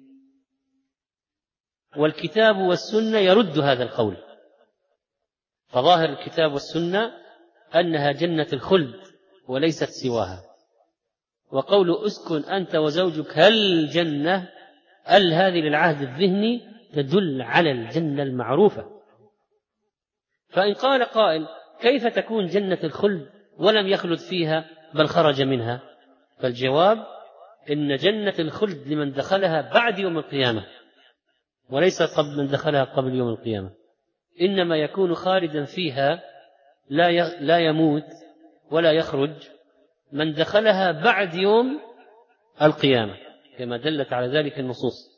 والكتاب والسنة يرد هذا القول. فظاهر الكتاب والسنة أنها جنة الخلد وليست سواها. وقول أسكن أنت وزوجك هل جنة، ال هذه للعهد الذهني تدل على الجنة المعروفة. فإن قال قائل: كيف تكون جنة الخلد ولم يخلد فيها بل خرج منها؟ فالجواب: إن جنة الخلد لمن دخلها بعد يوم القيامة، وليس قبل من دخلها قبل يوم القيامة، إنما يكون خالدا فيها لا يموت ولا يخرج من دخلها بعد يوم القيامة، كما دلت على ذلك النصوص.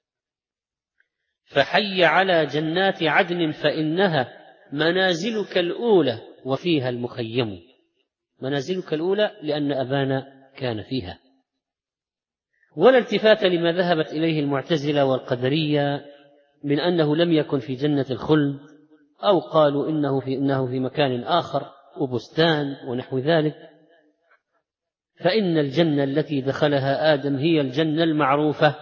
فحي على جنات عدن فإنها منازلك الأولى وفيها المخيم. منازلك الأولى لأن أبانا كان فيها. ولا التفات لما ذهبت إليه المعتزلة والقدرية من أنه لم يكن في جنة الخلد، أو قالوا إنه في, إنه في مكان آخر وبستان ونحو ذلك. فإن الجنة التي دخلها آدم هي الجنة المعروفة،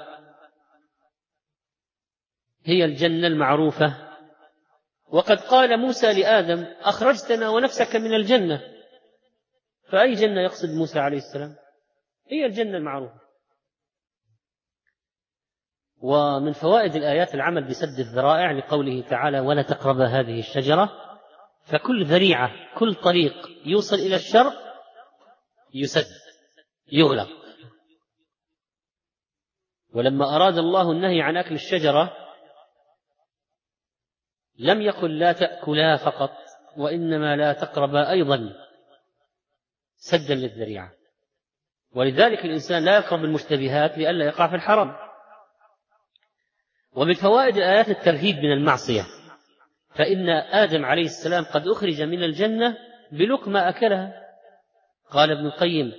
هي الجنة المعروفة. وقد قال موسى لآدم: أخرجتنا ونفسك من الجنة. فأي جنة يقصد موسى عليه السلام؟ هي الجنة المعروفة. ومن فوائد الآيات العمل بسد الذرائع، لقوله تعالى: ولا تقربا هذه الشجرة. فكل ذريعة، كل طريق يوصل إلى الشر يسد، يغلق. ولما أراد الله النهي عن أكل الشجرة لم يقل لا تأكلا فقط، وإنما لا تقربا أيضا، سدا للذريعة. ولذلك الإنسان لا يقرب المشتبهات لئلا يقع في الحرام. ومن فوائد آيات الترهيب من المعصية، فإن آدم عليه السلام قد أخرج من الجنة بلقمة أكلها. قال ابن القيم: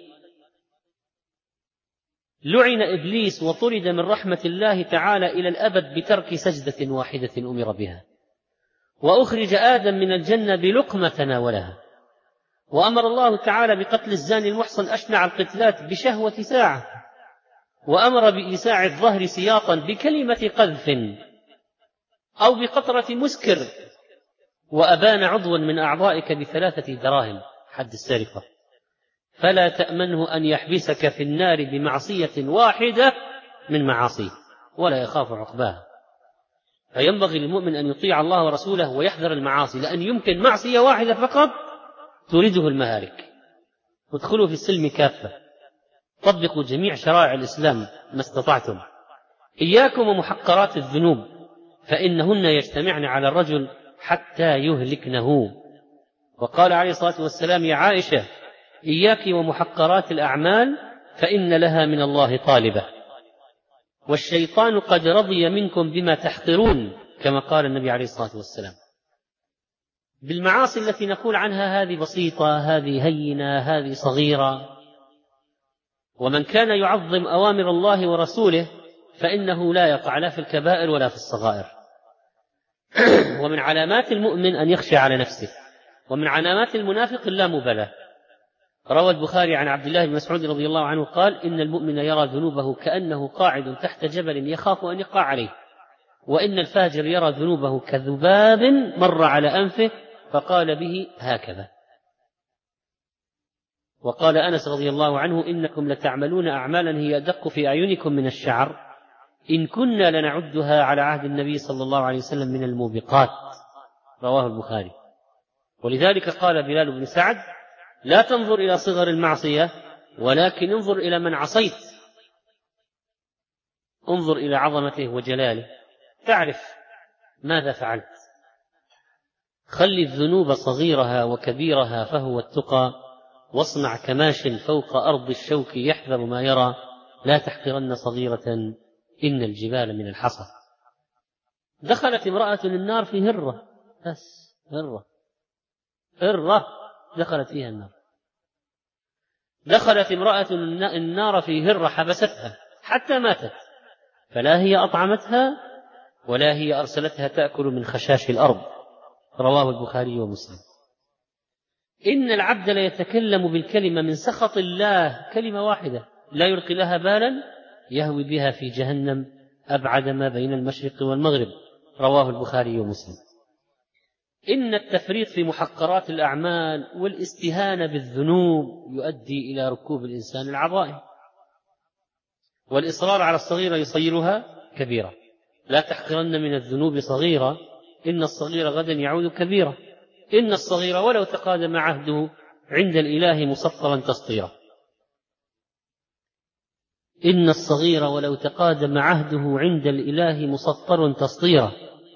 لعن إبليس وطرد من رحمة الله تعالى إلى الأبد بترك سجدة واحدة أمر بها. وأخرج آدم من الجنة بلقمة تناولها. وأمر الله تعالى بقتل الزاني المحصن أشنع القتلات بشهوة ساعة. وأمر بإيساع الظهر سياطا بكلمة قذف أو بقطرة مسكر. وأبان عضوا من أعضائك بثلاثة دراهم، حد السرقة، فلا تأمنه أن يحبسك في النار بمعصية واحدة من معاصيه ولا يخاف عقباها. فينبغي للمؤمن أن يطيع الله ورسوله ويحذر المعاصي، لأن يمكن معصية واحدة فقط تريده المهالك. وادخلوا في السلم كافة، طبقوا جميع شرائع الإسلام ما استطعتم. إياكم ومحقرات الذنوب، فإنهن يجتمعن على الرجل حتى يهلكنه. وقال عليه الصلاة والسلام: يا عائشة، إياك ومحقرات الأعمال فإن لها من الله طالبة، والشيطان قد رضي منكم بما تحقرون، كما قال النبي عليه الصلاة والسلام. بالمعاصي التي نقول عنها هذه بسيطة، هذه هينة، هذه صغيرة. ومن كان يعظم أوامر الله ورسوله فإنه لا يقع لا في الكبائر ولا في الصغائر. ومن علامات المؤمن أن يخشى على نفسه، ومن علامات المنافق اللامبالاة. روى البخاري عن عبد الله بن مسعود رضي الله عنه قال: إن المؤمن يرى ذنوبه كأنه قاعد تحت جبل يخاف أن يقع عليه، وإن الفاجر يرى ذنوبه كذباب مر على أنفه فقال به هكذا. وقال أنس رضي الله عنه: إنكم لتعملون أعمالا هي أدق في أعينكم من الشعر، إن كنا لنعدها على عهد النبي صلى الله عليه وسلم من الموبقات. رواه البخاري. ولذلك قال بلال بن سعد: لا تنظر إلى صغر المعصية، ولكن انظر إلى من عصيت، انظر إلى عظمته وجلاله تعرف ماذا فعلت. خل الذنوب صغيرها وكبيرها فهو التقى، واصنع كماش فوق أرض الشوك يحذر ما يرى، لا تحقرن صغيرة إن الجبال من الحصى. دخلت امرأة النار في هرة، بس هرة هرة دخلت فيها النار. دخلت امرأة النار في هرة حبستها حتى ماتت، فلا هي أطعمتها ولا هي أرسلتها تأكل من خشاش الأرض. رواه البخاري ومسلم. إن العبد ليتكلم بالكلمة من سخط الله، كلمة واحدة لا يلقي لها بالا، يهوي بها في جهنم أبعد ما بين المشرق والمغرب. رواه البخاري ومسلم. إن التفريط في محقرات الأعمال والاستهانة بالذنوب يؤدي إلى ركوب الإنسان العظائم، والإصرار على الصغيرة يصيرها كبيرة. لا تحقرن من الذنوب صغيرة إن الصغير غدا يعود كبيرا. إن الصغير ولو تقادم عهده عند الإله مسطرا تسطيرا. إن الصغير ولو تقادم عهده عند الإله مسطر تسطيرا.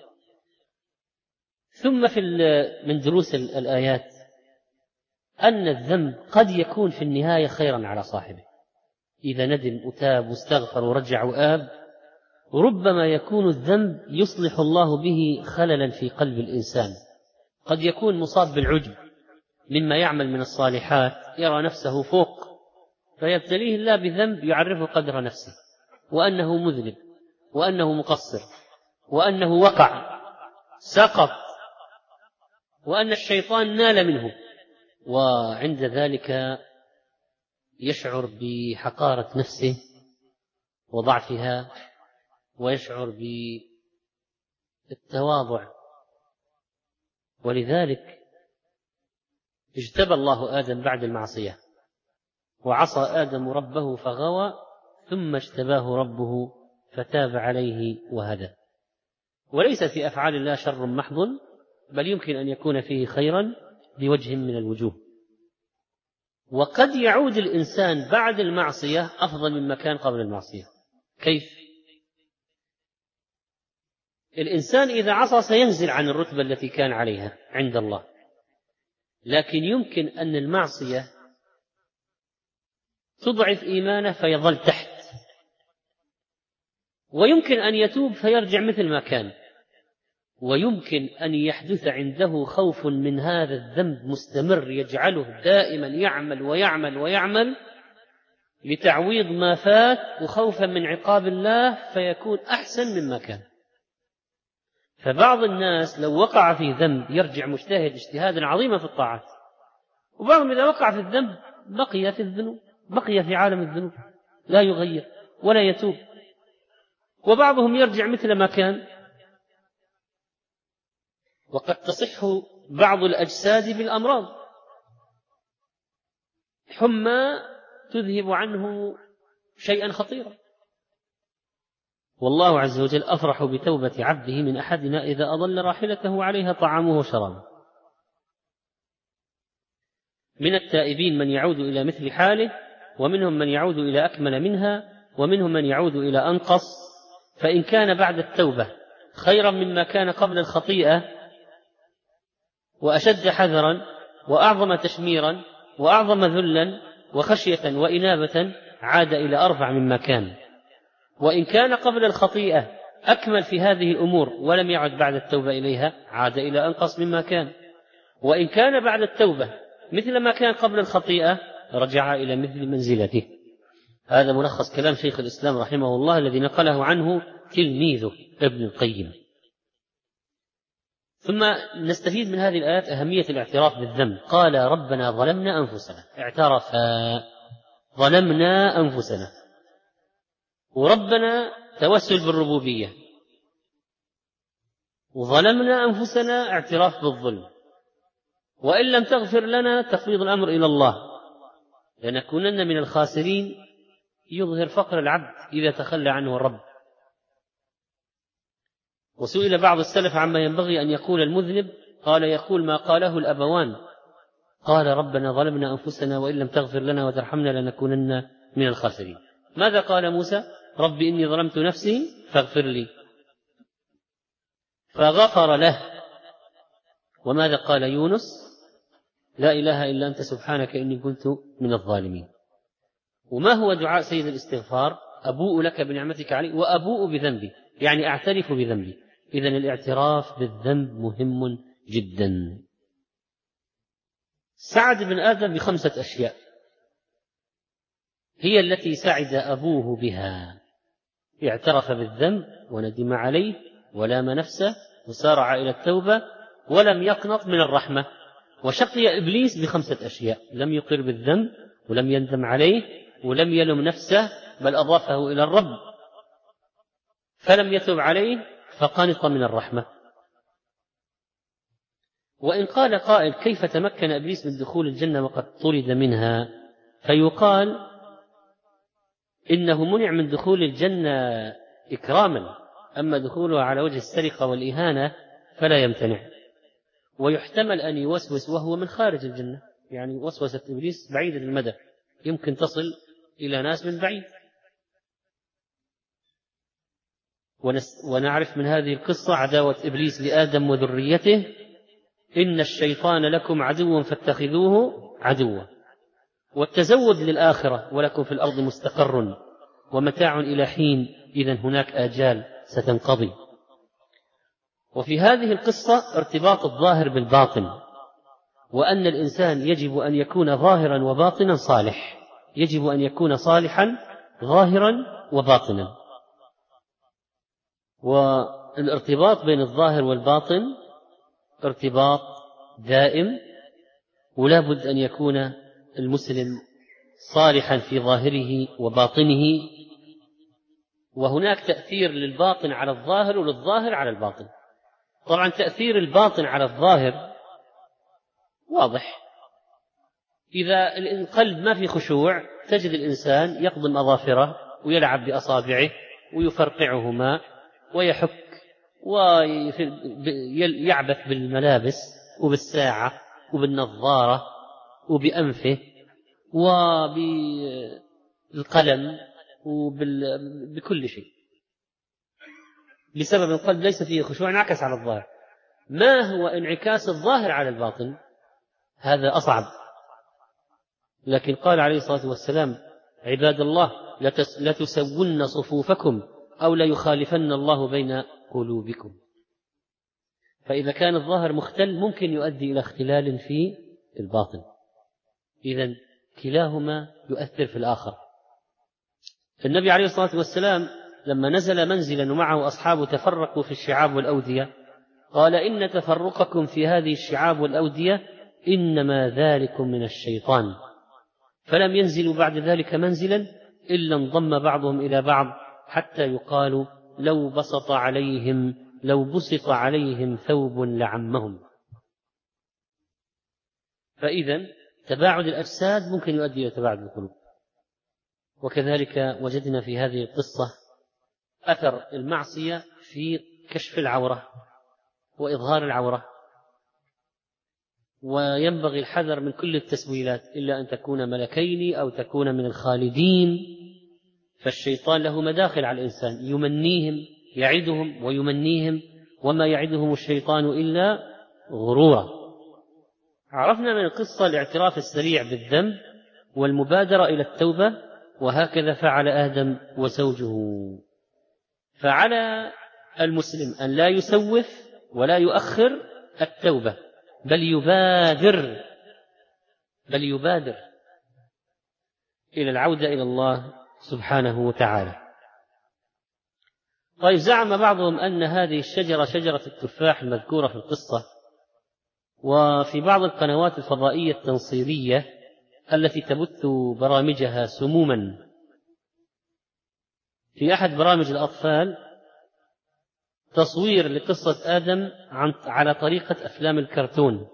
ثم في من دروس الآيات أن الذنب قد يكون في النهاية خيرا على صاحبه، إذا ندم وتاب واستغفر ورجع وآب. ربما يكون الذنب يصلح الله به خللا في قلب الإنسان. قد يكون مصاب بالعجب مما يعمل من الصالحات، يرى نفسه فوق، فيبتليه الله بذنب يعرفه قدر نفسه، وأنه مذنب، وأنه مقصر، وأنه وقع سقط، وأن الشيطان نال منه. وعند ذلك يشعر بحقارة نفسه وضعفها، ويشعر بالتواضع. ولذلك اجتبى الله آدم بعد المعصية، وعصى آدم ربه فغوى، ثم اجتباه ربه فتاب عليه وهدى. وليس في أفعال الله شر محض، بل يمكن أن يكون فيه خيرا بوجه من الوجوه. وقد يعود الإنسان بعد المعصية أفضل مما كان قبل المعصية. كيف؟ الإنسان إذا عصى سينزل عن الرتبة التي كان عليها عند الله، لكن يمكن أن المعصية تضعف إيمانه فيظل تحت، ويمكن أن يتوب فيرجع مثل ما كان، ويمكن أن يحدث عنده خوف من هذا الذنب مستمر يجعله دائما يعمل ويعمل ويعمل لتعويض ما فات وخوفا من عقاب الله، فيكون أحسن مما كان. فبعض الناس لو وقع في ذنب يرجع مجتهد اجتهادا عظيما في الطاعات، وبعضهم إذا وقع في الذنب بقي في الذنوب، بقي في عالم الذنوب لا يغير ولا يتوب، وبعضهم يرجع مثل ما كان. وقد تصح بعض الأجساد بالأمراض، حمى تذهب عنه شيئا خطيرا. والله عز وجل أفرح بتوبة عبده من أحدنا إذا أضل راحلته عليها طعامه وشرابه. من التائبين من يعود إلى مثل حاله، ومنهم من يعود إلى أكمل منها، ومنهم من يعود إلى أنقص. فإن كان بعد التوبة خيرا مما كان قبل الخطيئة، وأشد حذرا، وأعظم تشميرا، وأعظم ذلا وخشية وإنابة، عاد إلى أرفع مما كان. وإن كان قبل الخطيئة أكمل في هذه الأمور ولم يعد بعد التوبة إليها، عاد إلى أنقص مما كان. وإن كان بعد التوبة مثل ما كان قبل الخطيئة، رجع إلى مثل منزلته. هذا ملخص كلام شيخ الإسلام رحمه الله الذي نقله عنه تلميذه ابن القيم. ثم نستفيد من هذه الآيات أهمية الاعتراف بالذنب. قال ربنا ظلمنا أنفسنا، اعترف ظلمنا أنفسنا. وربنا توسل بالربوبية، وظلمنا أنفسنا اعتراف بالظلم. وإن لم تغفر لنا تفويض الأمر إلى الله، لنكونن من الخاسرين. يظهر فقر العبد إذا تخلى عنه الرب. وسئل بعض السلف عما ينبغي أن يقول المذنب، قال يقول ما قاله الأبوان، قال ربنا ظلمنا أنفسنا وإن لم تغفر لنا وترحمنا لنكونن من الخاسرين. ماذا قال موسى؟ رب إني ظلمت نفسي فاغفر لي، فغفر له. وماذا قال يونس؟ لا إله إلا أنت سبحانك إني كنت من الظالمين. وما هو دعاء سيد الاستغفار؟ أبوء لك بنعمتك علي وأبوء بذنبي، يعني أعترف بذنبي. إذن الاعتراف بالذنب مهم جدا. سعد بن آدم بخمسة أشياء هي التي سعد أبوه بها. اعترف بالذنب وندم عليه ولام نفسه وسارع إلى التوبة ولم يقنط من الرحمة. وشقي إبليس بخمسة أشياء: لم يقر بالذنب، ولم يندم عليه، ولم يلم نفسه بل أضافه إلى الرب، فلم يتب عليه فقنط من الرحمة. وإن قال قائل: كيف تمكن إبليس من دخول الجنة وقد طرد منها؟ فيقال إنه منع من دخول الجنة إكراما، أما دخولها على وجه السرقة والإهانة فلا يمتنع. ويحتمل أن يوسوس وهو من خارج الجنة، يعني وسوسة إبليس بعيدة المدى يمكن تصل إلى ناس من بعيد. ونعرف من هذه القصة عداوة إبليس لآدم وذريته: إن الشيطان لكم عدو فاتخذوه عدوا. والتزود للآخرة: ولكم في الأرض مستقر ومتاع إلى حين، إذن هناك آجال ستنقضي. وفي هذه القصة ارتباط الظاهر بالباطن، وأن الإنسان يجب أن يكون ظاهرا وباطنا صالح، يجب أن يكون صالحا ظاهرا وباطنا. والارتباط بين الظاهر والباطن ارتباط دائم، ولا بد أن يكون المسلم صالحا في ظاهره وباطنه. وهناك تأثير للباطن على الظاهر وللظاهر على الباطن. طبعا تأثير الباطن على الظاهر واضح: إذا القلب ما في خشوع تجد الإنسان يقضم أظافره ويلعب بأصابعه ويفرقعهما ويحك ويعبث بالملابس وبالساعة وبالنظارة وبأنفه وبالقلم وبكل شيء، بسبب القلب ليس فيه خشوع انعكس على الظاهر. ما هو انعكاس الظاهر على الباطن؟ هذا أصعب. لكن قال عليه الصلاة والسلام: عباد الله لتسون صفوفكم أو ليخالفن الله بين قلوبكم. فإذا كان الظاهر مختل ممكن يؤدي إلى اختلال في الباطن. إذن كلاهما يؤثر في الآخر. النبي عليه الصلاة والسلام لما نزل منزلا ومعه أصحابه تفرقوا في الشعاب والأودية قال: إن تفرقكم في هذه الشعاب والأودية إنما ذلكم من الشيطان. فلم ينزلوا بعد ذلك منزلا إلا انضم بعضهم إلى بعض حتى يقال: لو بسط عليهم لو بسط عليهم ثوب لعمهم. فإذا تباعد الأجساد ممكن يؤدي إلى تباعد القلوب. وكذلك وجدنا في هذه القصة أثر المعصية في كشف العورة وإظهار العورة. وينبغي الحذر من كل التسويلات إلا أن تكون ملكين أو تكون من الخالدين، فالشيطان له مداخل على الإنسان يمنيهم، يعدهم ويمنيهم، وما يعدهم الشيطان إلا غرورا. عرفنا من القصة الاعتراف السريع بالذنب والمبادرة إلى التوبة، وهكذا فعل آدم وزوجه. فعلى المسلم أن لا يسوف ولا يؤخر التوبة، بل يبادر بل يبادر إلى العودة إلى الله سبحانه وتعالى. طيب، زعم بعضهم أن هذه الشجرة شجرة التفاح المذكورة في القصة. وفي بعض القنوات الفضائية التنصيرية التي تبث برامجها سموما، في أحد برامج الأطفال تصوير لقصة آدم على طريقة أفلام الكرتون.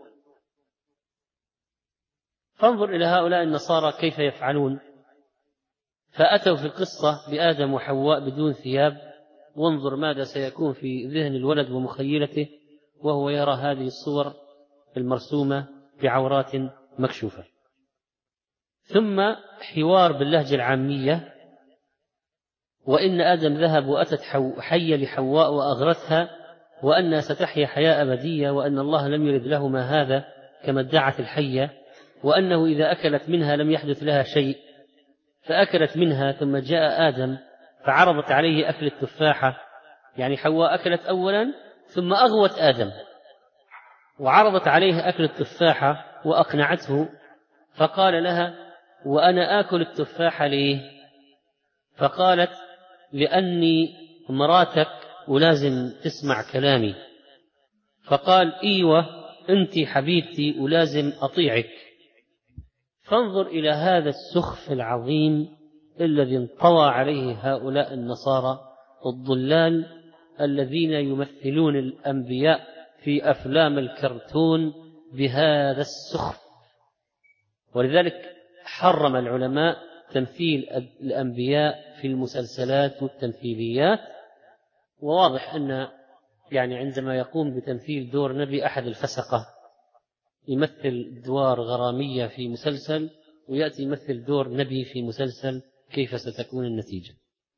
فانظر إلى هؤلاء النصارى كيف يفعلون. فأتوا في القصة بآدم وحواء بدون ثياب، وانظر ماذا سيكون في ذهن الولد ومخيلته وهو يرى هذه الصور المرسومة بعورات مكشوفة. ثم حوار باللهجة العامية: وإن آدم ذهب وأتت حية لحواء وأغرتها، وأنها ستحيا حياة أبدية، وأن الله لم يرد لهما هذا كما ادعت الحية، وأنه إذا أكلت منها لم يحدث لها شيء. فأكلت منها، ثم جاء آدم فعرضت عليه أكل التفاحة، يعني حواء أكلت أولا ثم أغوت آدم وعرضت عليه أكل التفاحة وأقنعته، فقال لها: وأنا آكل التفاحة ليه؟ فقالت: لأني مراتك ولازم تسمع كلامي. فقال ايوه انت حبيبتي ولازم اطيعك. فانظر إلى هذا السخف العظيم الذي انطوى عليه هؤلاء النصارى الضلال الذين يمثلون الأنبياء في أفلام الكرتون بهذا السخف. ولذلك حرم العلماء تمثيل الأنبياء في المسلسلات والتمثيليات. وواضح أن يعني عندما يقوم بتمثيل دور نبي أحد الفسقة يمثل دوار غرامية في مسلسل ويأتي يمثل دور نبي في مسلسل، كيف ستكون النتيجة؟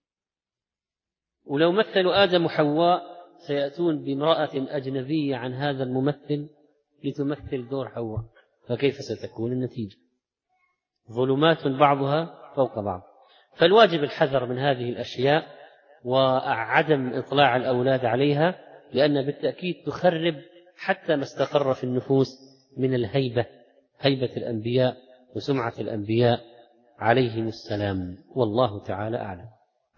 ولو مثلوا آدم وحواء سيأتون بامرأة أجنبية عن هذا الممثل لتمثل دور حواء، فكيف ستكون النتيجة؟ ظلمات بعضها فوق بعض. فالواجب الحذر من هذه الأشياء وعدم إطلاع الأولاد عليها، لأن بالتأكيد تخرب حتى ما استقر في النفوس من الهيبة، هيبة الأنبياء وسمعة الأنبياء عليهم السلام. والله تعالى أعلم.